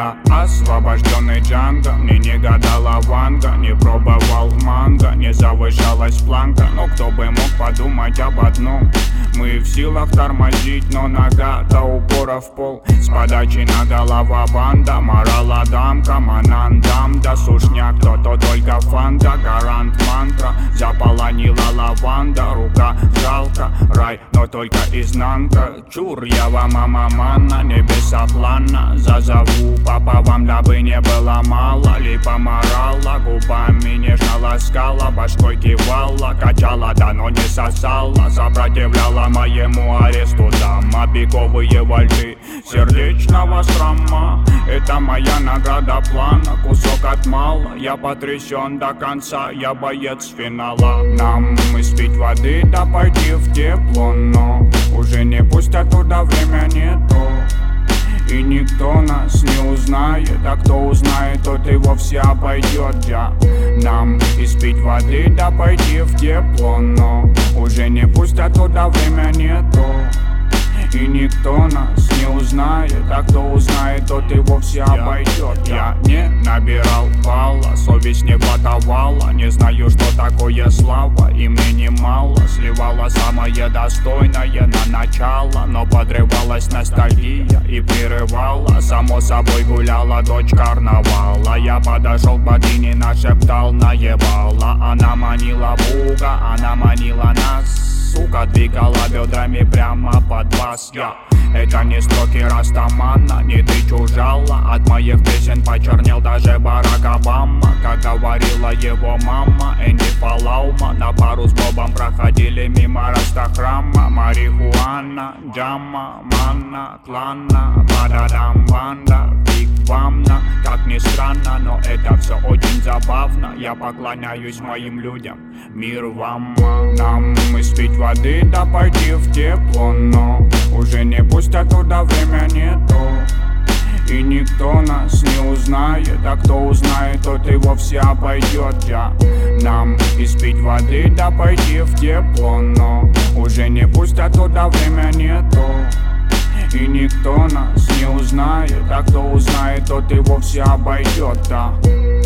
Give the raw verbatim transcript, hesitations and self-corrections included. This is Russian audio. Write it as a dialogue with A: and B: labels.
A: Я освобожденный Джанго, мне не гадала Ванга, не пробовал манго, не завышалась планка. Но кто бы мог подумать об одном: мы в силах тормозить, но нога до упора в пол. С подачи на голова банда, морала дамка, манандам, да сушняк, то-то только фанта, гарант мантра. Заполонила лаванда, рука жалко, рай, но только изнанка. Чур, я вам мама манна, небеса плана. Зазову папа вам, дабы не было мало. Липа морала, губами нежно ласкала, башкой кивала, качала, да но не сосала. Сопротивляла моему аресту дама, беговые вальты сердечного шрама. Это моя награда плана, кусок от мала. Я потрясен до конца, я боец финала. Нам испить воды, да пойти в тепло, но уже не пустят туда, время нету. И никто нас не узнает, а кто узнает, тот и вовсе обойдет. Я нам испить воды, да пойти в тепло, но уже не пустят туда, время нету. И никто нас не узнает, а кто узнает, тот и вовсе обойдет. Я не набирал балла, совесть не подавала. Не знаю, что такое слава, и мне немало. Сливала самое достойное на начало, но подрывалась ностальгия и прерывала. Само собой гуляла дочь карнавала. Я подошел к богине, нашептал, наебала. Она манила Бога, она манила нас. Сука двигала бедрами прямо под бас. Я это не строки Растамана, не ты чужала. От моих песен почернел даже Барак Обама. Как говорила его мама, Энди Фалаума. На пару с Бобом проходили мимо Растахрама. Марихуана, джама, манна, клана, бададам, банда, биг вамна. Как ни странно, но это все очень забавно. Я поклоняюсь моим людям, мир вам. Нам испить воды, да пойти в тепло, но уже не пустят туда, время нету. И никто нас не узнает, а кто узнает, тот и вовсе обойдет. Я нам испить воды, да пойти в тепло, но уже не пустят туда, время нету. И никто нас не узнает, а кто узнает, тот и вовсе обойдет, да.